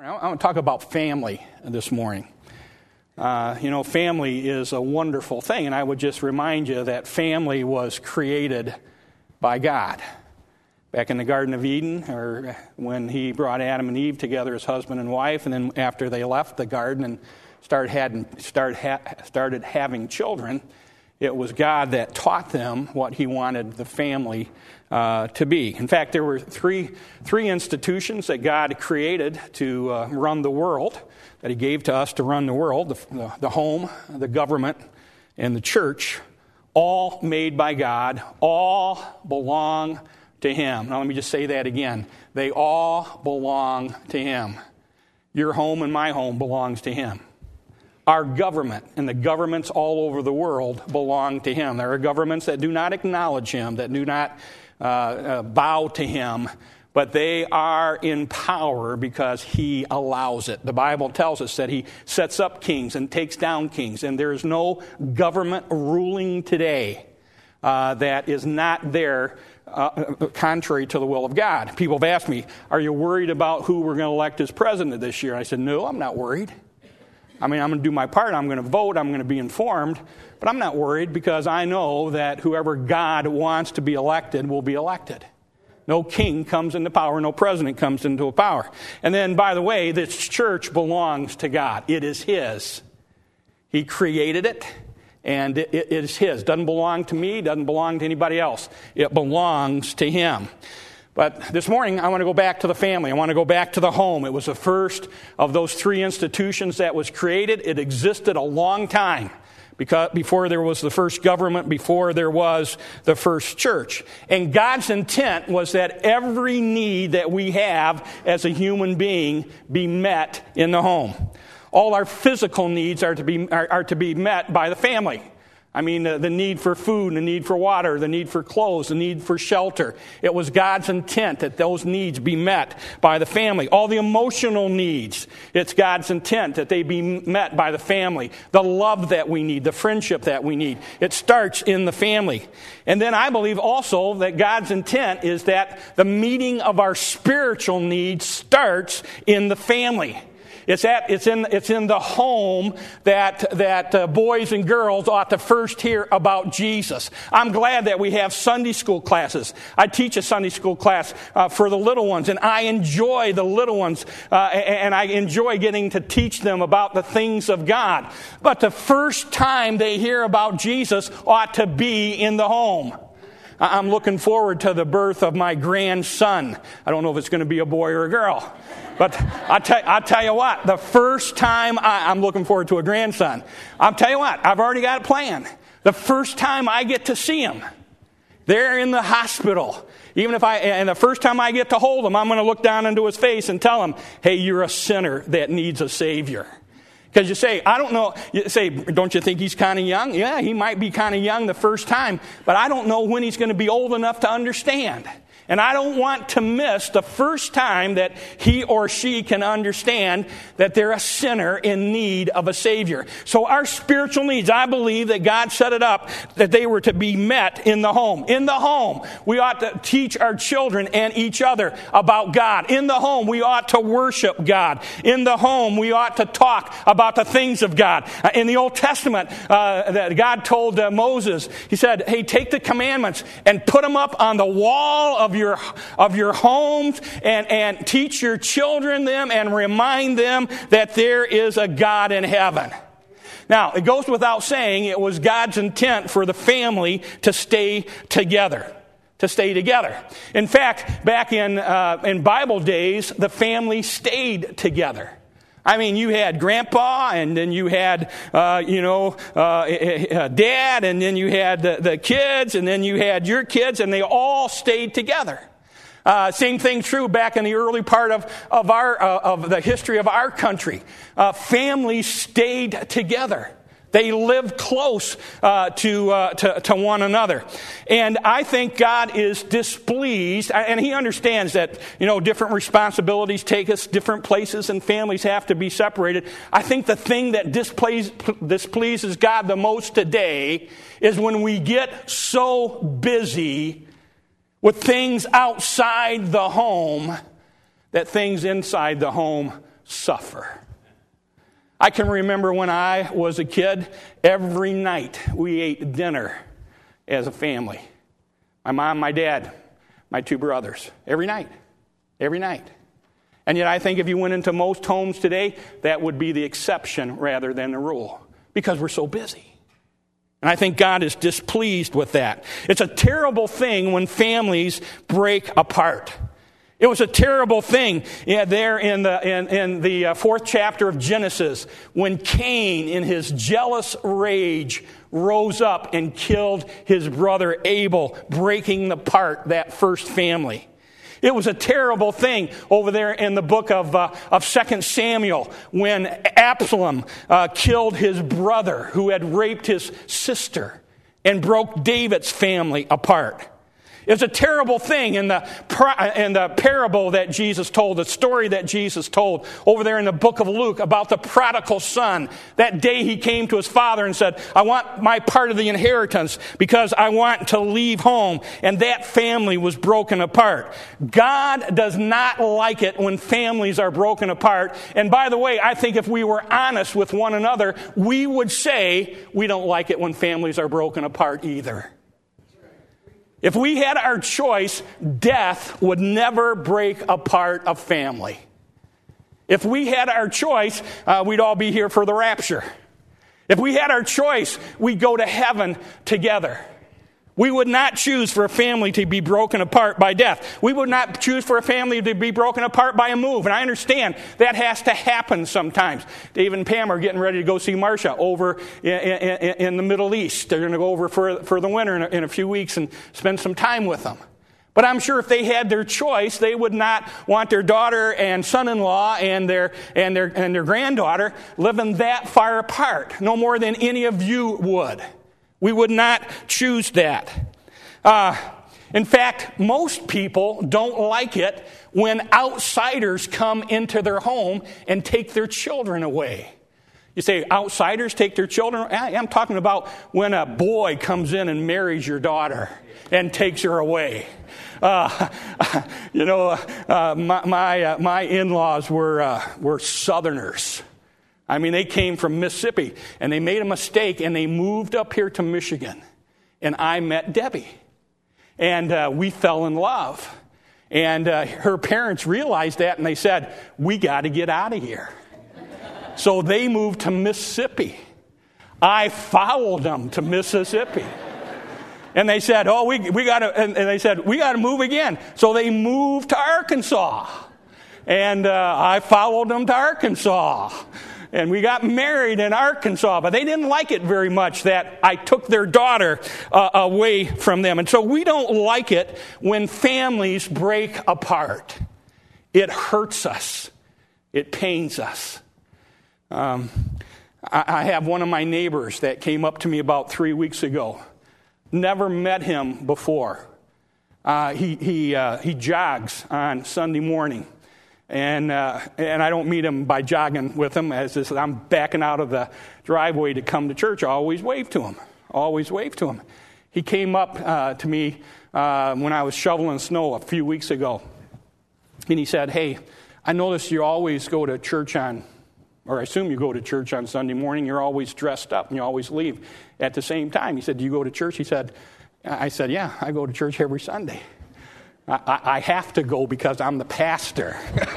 I want to talk about family this morning. Family is a wonderful thing, and I would just remind you that family was created by God. Back in the Garden of Eden, or when he brought Adam and Eve together as husband and wife, and then after they left the garden and started having children, it was God that taught them what he wanted the family to be. In fact, there were three institutions that God created to run the world, that he gave to us to run the world, the home, the government, and the church, all made by God, all belong to him. Now let me just say that again. They all belong to him. Your home and my home belongs to him. Our government and the governments all over the world belong to him. There are governments that do not acknowledge him, that do not bow to him, but they are in power because he allows it. The Bible tells us that he sets up kings and takes down kings, and there is no government ruling today that is not there contrary to the will of God. People have asked me, are you worried about who we're going to elect as president this year? I said, no, I'm not worried. I'm going to do my part. I'm going to vote. I'm going to be informed. But I'm not worried because I know that whoever God wants to be elected will be elected. No king comes into power. No president comes into power. And then, by the way, this church belongs to God. It is his. He created it, and it is his. Doesn't belong to me. Doesn't belong to anybody else. It belongs to him. But this morning, I want to go back to the family. I want to go back to the home. It was the first of those three institutions that was created. It existed a long time before there was the first government, before there was the first church. And God's intent was that every need that we have as a human being be met in the home. All our physical needs are to be met by the family. I mean, the need for food, the need for water, the need for clothes, the need for shelter. It was God's intent that those needs be met by the family. All the emotional needs, it's God's intent that they be met by the family. The love that we need, the friendship that we need, it starts in the family. And then I believe also that God's intent is that the meeting of our spiritual needs starts in the family. It's in the home that boys and girls ought to first hear about Jesus. I'm glad that we have Sunday school classes. I teach a Sunday school class for the little ones, and I enjoy the little ones, and I enjoy getting to teach them about the things of God. But the first time they hear about Jesus ought to be in the home. I'm looking forward to the birth of my grandson. I don't know if it's going to be a boy or a girl. But I'll tell you what, the first time I'm looking forward to a grandson. I'll tell you what, I've already got it planned. The first time I get to see him, they're in the hospital. And the first time I get to hold him, I'm going to look down into his face and tell him, hey, you're a sinner that needs a Savior. Because you say, I don't know, you say, don't you think he's kind of young? Yeah, he might be kind of young the first time, but I don't know when he's going to be old enough to understand. And I don't want to miss the first time that he or she can understand that they're a sinner in need of a Savior. So our spiritual needs, I believe that God set it up that they were to be met in the home. In the home, we ought to teach our children and each other about God. In the home, we ought to worship God. In the home, we ought to talk about the things of God. In the Old Testament, that God told Moses, he said, hey, take the commandments and put them up on the wall of your homes and teach your children them and remind them that there is a God in heaven. Now, it goes without saying it was God's intent for the family to stay together. In fact, back in Bible days, the family stayed together. I mean, you had grandpa, and then you had, dad, and then you had the kids, and then you had your kids, and they all stayed together. Same thing true back in the early part of the history of our country. Families stayed together. They lived close to one another. And I think God is displeased, and he understands that, different responsibilities take us different places and families have to be separated. I think the thing that displeases God the most today is when we get so busy with things outside the home that things inside the home suffer. I can remember when I was a kid, every night we ate dinner as a family. My mom, my dad, my two brothers. Every night. Every night. And yet I think if you went into most homes today, that would be the exception rather than the rule. Because we're so busy. And I think God is displeased with that. It's a terrible thing when families break apart. It was a terrible thing there in the fourth chapter of Genesis when Cain, in his jealous rage, rose up and killed his brother Abel, breaking apart that first family. It was a terrible thing over there in the book of 2 Samuel when Absalom killed his brother who had raped his sister and broke David's family apart. It was a terrible thing in the parable that Jesus told, the story that Jesus told over there in the book of Luke about the prodigal son. That day he came to his father and said, I want my part of the inheritance because I want to leave home. And that family was broken apart. God does not like it when families are broken apart. And by the way, I think if we were honest with one another, we would say we don't like it when families are broken apart either. If we had our choice, death would never break apart a family. If we had our choice, we'd all be here for the rapture. If we had our choice, we'd go to heaven together. We would not choose for a family to be broken apart by death. We would not choose for a family to be broken apart by a move. And I understand that has to happen sometimes. Dave and Pam are getting ready to go see Marcia over in the Middle East. They're going to go over for the winter in a few weeks and spend some time with them. But I'm sure if they had their choice, they would not want their daughter and son-in-law and their granddaughter living that far apart, no more than any of you would. We would not choose that. In fact, most people don't like it when outsiders come into their home and take their children away. You say, outsiders take their children? I'm talking about when a boy comes in and marries your daughter and takes her away. My in-laws were Southerners. I mean, they came from Mississippi, and they made a mistake, and they moved up here to Michigan. And I met Debbie, and we fell in love. And her parents realized that, and they said, we got to get out of here. So they moved to Mississippi. I followed them to Mississippi. And they said, we got to, and they said, we got to move again. So they moved to Arkansas. And I followed them to Arkansas. And we got married in Arkansas, but they didn't like it very much that I took their daughter away from them. And so we don't like it when families break apart. It hurts us. It pains us. I have one of my neighbors that came up to me about 3 weeks ago. Never met him before. He jogs on Sunday morning. And I don't meet him by jogging with him. As I'm backing out of the driveway to come to church, I always wave to him. Always wave to him. He came up to me when I was shoveling snow a few weeks ago. And he said, hey, I notice you always go to church or I assume you go to church on Sunday morning. You're always dressed up and you always leave at the same time. He said, do you go to church? I said, yeah, I go to church every Sunday. I have to go because I'm the pastor.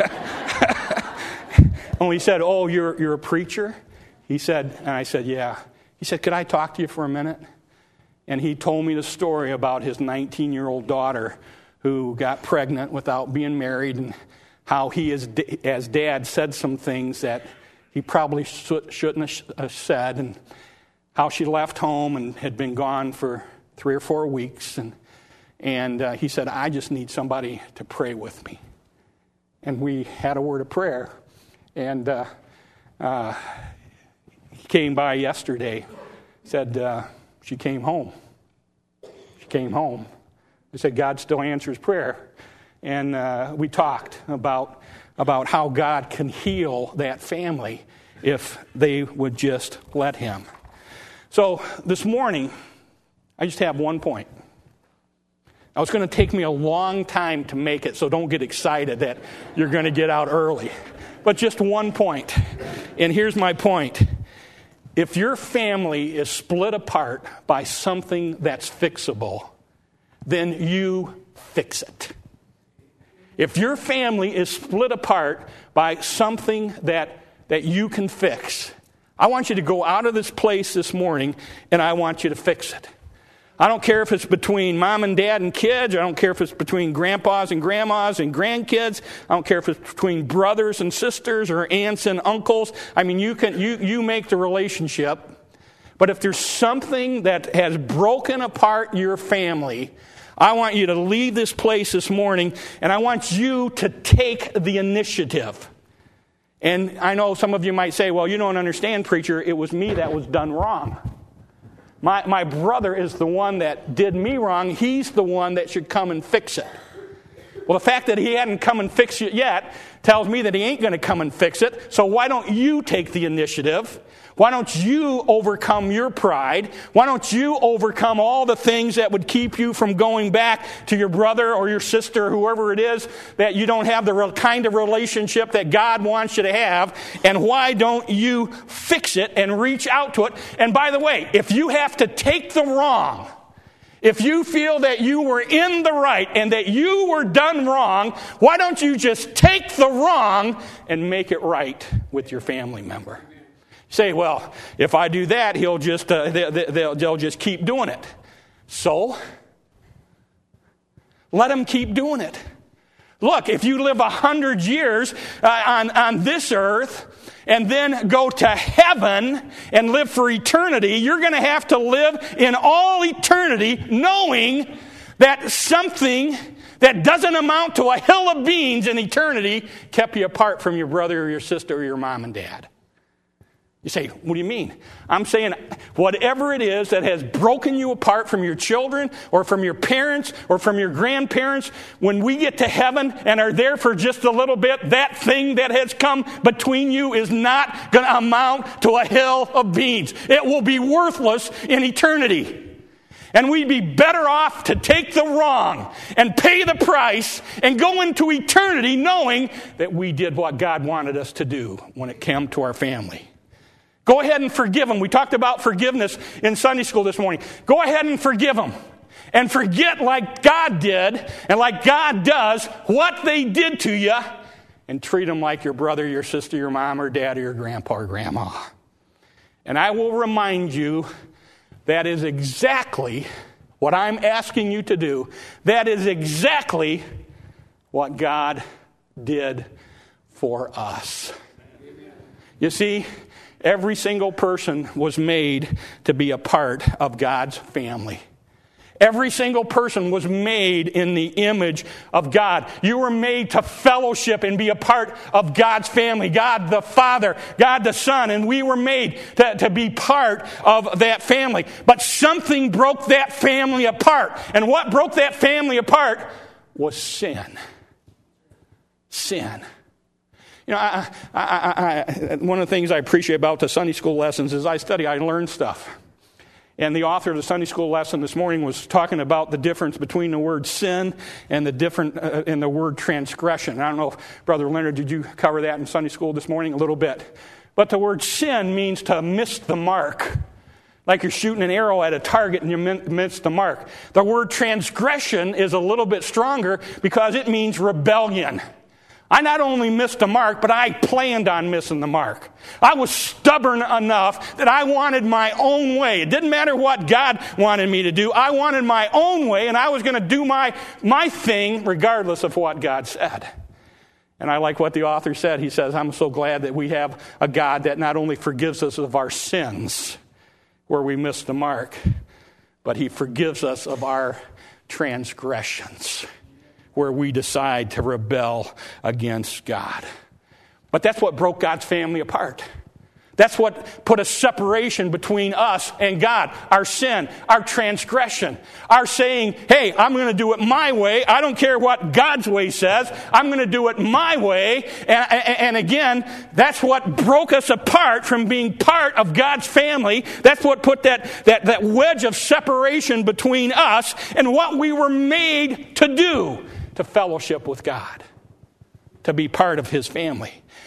And he said, oh, you're a preacher? He said, and I said, yeah. He said, could I talk to you for a minute? And he told me the story about his 19-year-old daughter who got pregnant without being married and how he, as dad, said some things that he probably shouldn't have said, and how she left home and had been gone for 3 or 4 weeks. And he said, I just need somebody to pray with me. And we had a word of prayer. And he came by yesterday, said she came home. She came home. I said, God still answers prayer. And we talked about how God can heal that family if they would just let him. So this morning, I just have one point. Now, it's going to take me a long time to make it, so don't get excited that you're going to get out early. but just one point. And here's my point. If your family is split apart by something that's fixable, then you fix it. If your family is split apart by something that you can fix, I want you to go out of this place this morning and I want you to fix it. I don't care if it's between mom and dad and kids. I don't care if it's between grandpas and grandmas and grandkids. I don't care if it's between brothers and sisters or aunts and uncles. I mean, you make the relationship. But if there's something that has broken apart your family, I want you to leave this place this morning, and I want you to take the initiative. And I know some of you might say, well, you don't understand, preacher. It was me that was done wrong. My brother is the one that did me wrong. He's the one that should come and fix it. Well, the fact that he hadn't come and fixed it yet tells me that he ain't going to come and fix it. So why don't you take the initiative? Why don't you overcome your pride? Why don't you overcome all the things that would keep you from going back to your brother or your sister, whoever it is, that you don't have the kind of relationship that God wants you to have? And why don't you fix it and reach out to it? And by the way, if you have to take the wrong, if you feel that you were in the right and that you were done wrong, why don't you just take the wrong and make it right with your family member? Say, well, if I do that, he'll just they'll just keep doing it. So let them keep doing it. Look, if you live 100 years on this earth and then go to heaven and live for eternity, you're going to have to live in all eternity knowing that something that doesn't amount to a hill of beans in eternity kept you apart from your brother or your sister or your mom and dad. You say, what do you mean? I'm saying whatever it is that has broken you apart from your children or from your parents or from your grandparents, when we get to heaven and are there for just a little bit, that thing that has come between you is not going to amount to a hill of beans. It will be worthless in eternity. And we'd be better off to take the wrong and pay the price and go into eternity knowing that we did what God wanted us to do when it came to our family. Go ahead and forgive them. We talked about forgiveness in Sunday school this morning. Go ahead and forgive them. And forget like God did and like God does what they did to you, and treat them like your brother, your sister, your mom or dad or your grandpa or grandma. And I will remind you, that is exactly what I'm asking you to do. That is exactly what God did for us. You see, every single person was made to be a part of God's family. Every single person was made in the image of God. You were made to fellowship and be a part of God's family. God the Father, God the Son, and we were made to be part of that family. But something broke that family apart. And what broke that family apart was sin. Sin. You know, one of the things I appreciate about the Sunday school lessons is I learn stuff. And the author of the Sunday school lesson this morning was talking about the difference between the word sin and the word transgression. I don't know, Brother Leonard, did you cover that in Sunday school this morning? A little bit. But the word sin means to miss the mark. Like you're shooting an arrow at a target and you miss the mark. The word transgression is a little bit stronger because it means rebellion. I not only missed the mark, but I planned on missing the mark. I was stubborn enough that I wanted my own way. It didn't matter what God wanted me to do. I wanted my own way, and I was going to do my thing regardless of what God said. And I like what the author said. He says, I'm so glad that we have a God that not only forgives us of our sins where we missed the mark, but he forgives us of our transgressions, where we decide to rebel against God. But that's what broke God's family apart. That's what put a separation between us and God. Our sin, our transgression, our saying, hey, I'm going to do it my way. I don't care what God's way says. I'm going to do it my way. And again, that's what broke us apart from being part of God's family. That's what put that wedge of separation between us and what we were made to do, to fellowship with God, to be part of his family.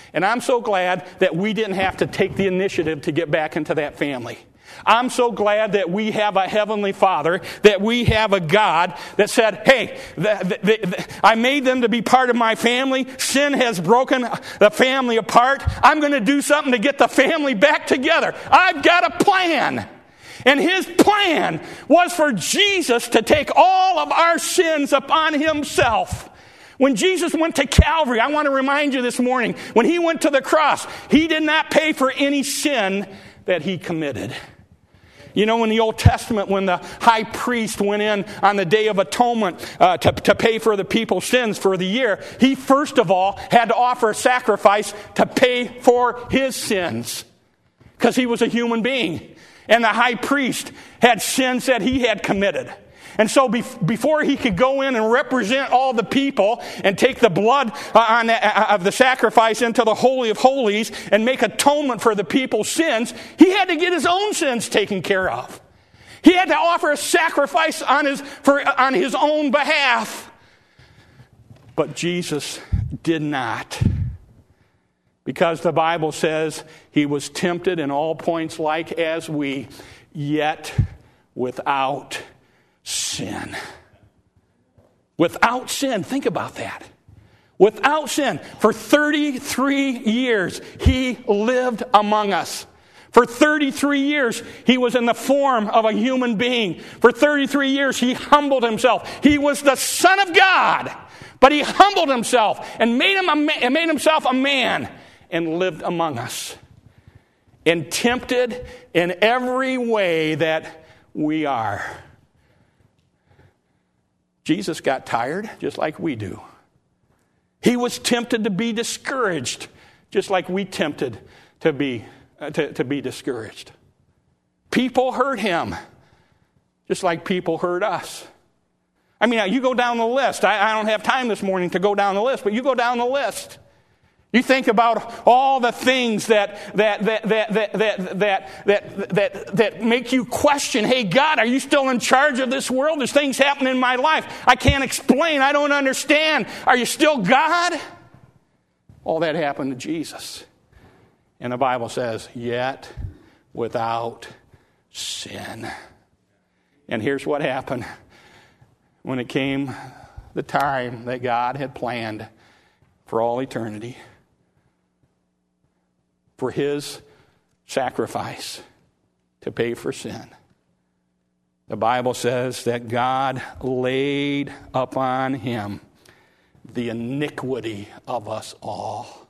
And I'm so glad that we didn't have to take the initiative to get back into that family. I'm so glad that we have a Heavenly Father, that we have a God that said, hey, I made them to be part of my family. Sin has broken the family apart. I'm going to do something to get the family back together. I've got a plan. And His plan was for Jesus to take all of our sins upon Himself. When Jesus went to Calvary, I want to remind you this morning, when He went to the cross, He did not pay for any sin that He committed. You know, in the Old Testament, when the high priest went in on the Day of Atonement to pay for the people's sins for the year, he first of all had to offer a sacrifice to pay for his sins, because he was a human being. And the high priest had sins that he had committed. And so before he could go in and represent all the people and take the blood of the sacrifice into the Holy of Holies and make atonement for the people's sins, he had to get his own sins taken care of. He had to offer a sacrifice on his own behalf. But Jesus did not. Because the Bible says He was tempted in all points like as we, yet without sin. Without sin. Think about that. Without sin. For 33 years, He lived among us. For 33 years, He was in the form of a human being. For 33 years, He humbled Himself. He was the Son of God. But He humbled Himself and made Himself a man and lived among us. And tempted in every way that we are. Jesus got tired, just like we do. He was tempted to be discouraged, just like we tempted to be discouraged. People hurt Him, just like people hurt us. I mean, you go down the list. I don't have time this morning to go down the list, but you go down the list. You think about all the things that make you question, hey, God, are you still in charge of this world? There's things happening in my life I can't explain. I don't understand. Are you still God? All that happened to Jesus. And the Bible says, yet without sin. And here's what happened. When it came the time that God had planned for all eternity, for His sacrifice to pay for sin, the Bible says that God laid upon Him the iniquity of us all.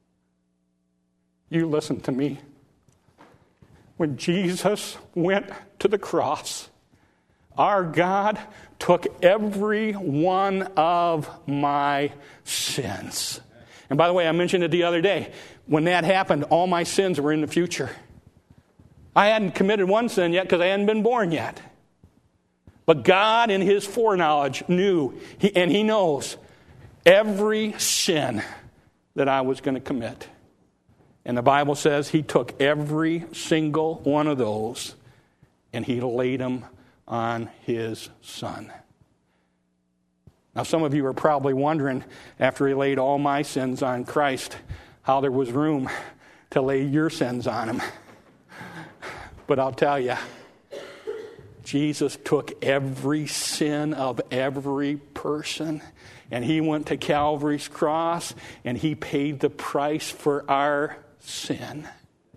You listen to me. When Jesus went to the cross, our God took every one of my sins. And by the way, I mentioned it the other day. When that happened, all my sins were in the future. I hadn't committed one sin yet because I hadn't been born yet. But God, in His foreknowledge, knew, and He knows, every sin that I was going to commit. And the Bible says He took every single one of those and He laid them on His Son. Now, some of you are probably wondering, after He laid all my sins on Christ, how there was room to lay your sins on Him. But I'll tell you, Jesus took every sin of every person, and He went to Calvary's cross, and He paid the price for our sin.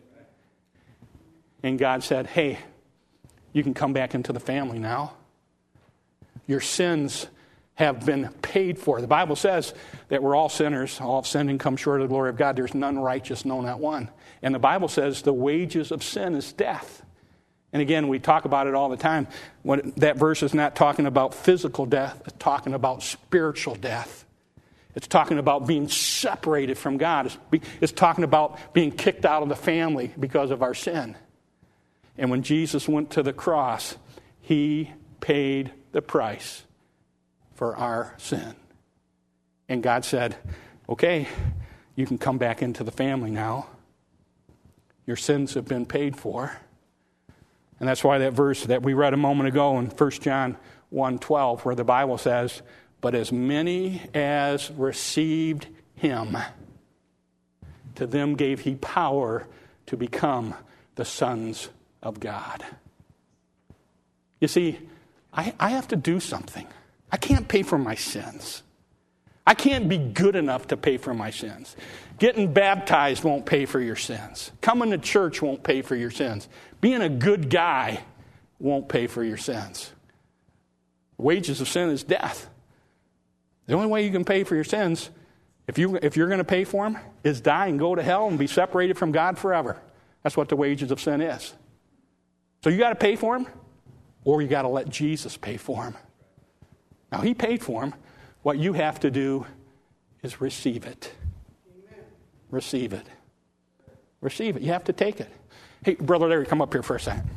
And God said, hey, you can come back into the family now. Your sins have been paid for. The Bible says that we're all sinners. All have sinned and come short of the glory of God. There's none righteous, no, not one. And the Bible says the wages of sin is death. And again, we talk about it all the time. That verse is not talking about physical death. It's talking about spiritual death. It's talking about being separated from God. It's talking about being kicked out of the family because of our sin. And when Jesus went to the cross, He paid the price for our sin. And God said, okay, you can come back into the family now. Your sins have been paid for. And that's why that verse that we read a moment ago in 1 John 1:12, where the Bible says, but as many as received Him, to them gave he power to become the sons of God. You see, I have to do something. I can't pay for my sins. I can't be good enough to pay for my sins. Getting baptized won't pay for your sins. Coming to church won't pay for your sins. Being a good guy won't pay for your sins. The wages of sin is death. The only way you can pay for your sins, if you're going to pay for them, is die and go to hell and be separated from God forever. That's what the wages of sin is. So you got to pay for them, or you got to let Jesus pay for them. Now, he paid for them. What you have to do is receive it. Amen. Receive it. Receive it. You have to take it. Hey, Brother Larry, come up here for a second.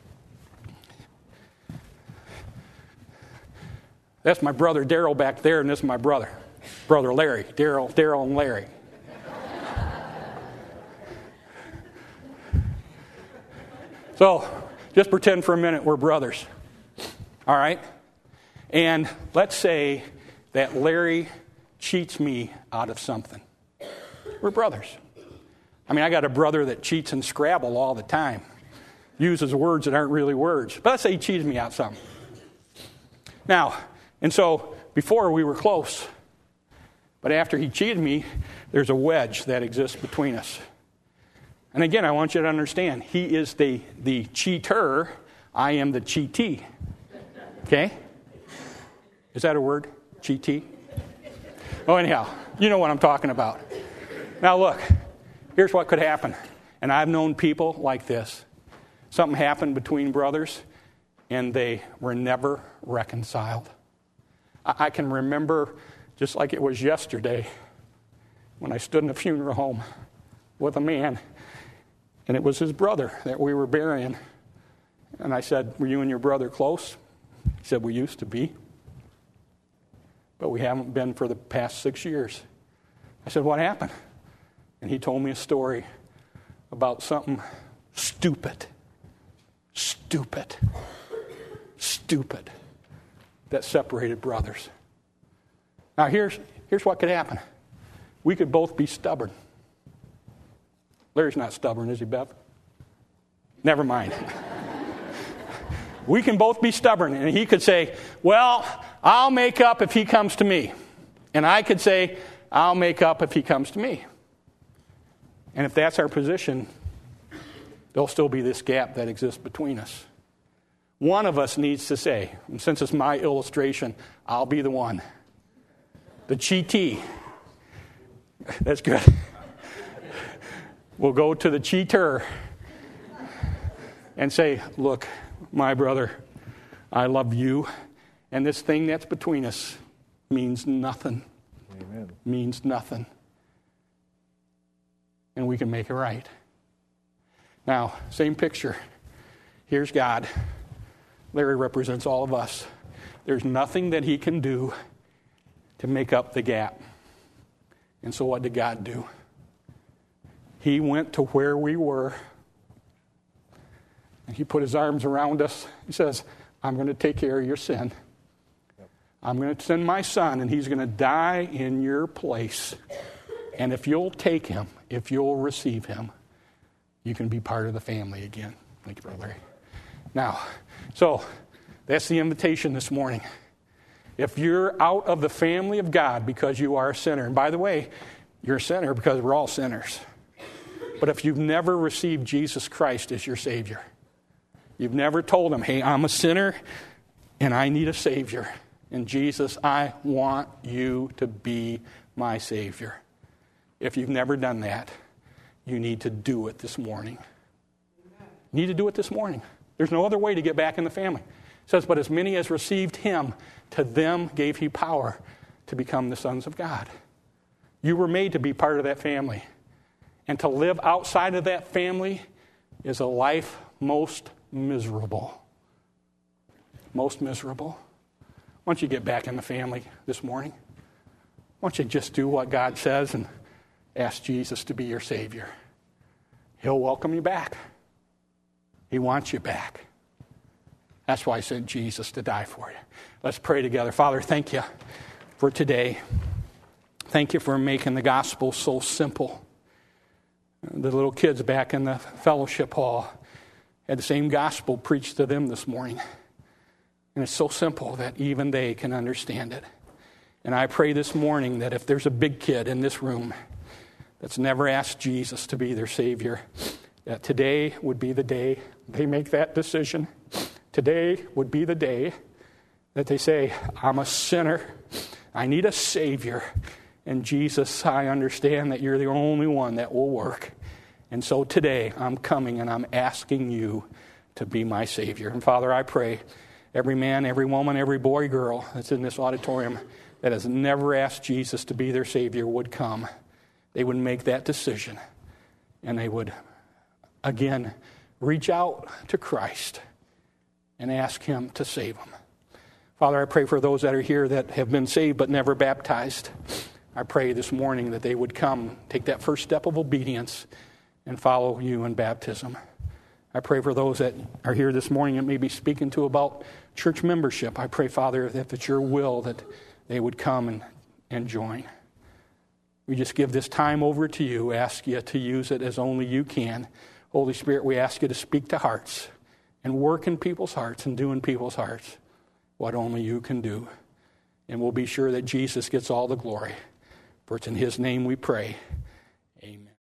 That's my brother Daryl back there, and this is my brother Larry. Daryl and Larry. So, just pretend for a minute we're brothers. All right? And let's say that Larry cheats me out of something. We're brothers. I mean, I got a brother that cheats in Scrabble all the time. Uses words that aren't really words. But let's say he cheated me out of something. Now, and so before we were close. But after he cheated me, there's a wedge that exists between us. And again, I want you to understand, he is the cheater. I am the cheatee. Okay? Is that a word? Cheatee? Oh, anyhow, you know what I'm talking about. Now look, here's what could happen. And I've known people like this. Something happened between brothers, and they were never reconciled. I can remember, just like it was yesterday, when I stood in a funeral home with a man, and it was his brother that we were burying. And I said, "Were you and your brother close?" He said, "We used to be. But we haven't been for the past 6 years." I said, "What happened?" And he told me a story about something stupid that separated brothers. Now here's what could happen. We could both be stubborn. Larry's not stubborn, is he, Bev? Never mind. We can both be stubborn, and he could say, "Well, I'll make up if he comes to me." And I could say, "I'll make up if he comes to me." And if that's our position, there'll still be this gap that exists between us. One of us needs to say, and since it's my illustration, I'll be the one. The cheatee. That's good. We'll go to the cheater and say, "Look, my brother, I love you, and this thing that's between us means nothing." Amen. Means nothing. And we can make it right. Now, same picture. Here's God. Larry represents all of us. There's nothing that he can do to make up the gap. And so what did God do? He went to where we were, and he put his arms around us. He says, "I'm going to take care of your sin. I'm going to send my son, and he's going to die in your place. And if you'll take him, if you'll receive him, you can be part of the family again." Thank you, Brother Larry. Now, so that's the invitation this morning. If you're out of the family of God because you are a sinner, and by the way, you're a sinner because we're all sinners. But if you've never received Jesus Christ as your Savior, you've never told him, "Hey, I'm a sinner and I need a Savior. And Jesus, I want you to be my Savior." If you've never done that, you need to do it this morning. You need to do it this morning. There's no other way to get back in the family. It says, "But as many as received him, to them gave he power to become the sons of God." You were made to be part of that family. And to live outside of that family is a life most miserable. Most miserable. Why don't you get back in the family this morning? Why don't you just do what God says and ask Jesus to be your Savior? He'll welcome you back. He wants you back. That's why he sent Jesus to die for you. Let's pray together. Father, thank you for today. Thank you for making the gospel so simple. The little kids back in the fellowship hall had the same gospel preached to them this morning. And it's so simple that even they can understand it. And I pray this morning that if there's a big kid in this room that's never asked Jesus to be their Savior, that today would be the day they make that decision. Today would be the day that they say, I'm a sinner. I need a Savior. And Jesus, I understand that you're the only one that will work. And so today I'm coming and I'm asking you to be my Savior. And Father, I pray every man, every woman, every boy, girl that's in this auditorium that has never asked Jesus to be their Savior would come. They would make that decision. And they would, again, reach out to Christ and ask Him to save them. Father, I pray for those that are here that have been saved but never baptized. I pray this morning that they would come, take that first step of obedience, and follow you in baptism. I pray for those that are here this morning and maybe speaking to about church membership. I pray, Father, that it's your will that they would come and join. We just give this time over to you, ask you to use it as only you can. Holy Spirit, we ask you to speak to hearts and work in people's hearts and do in people's hearts what only you can do. And we'll be sure that Jesus gets all the glory. For it's in His name we pray.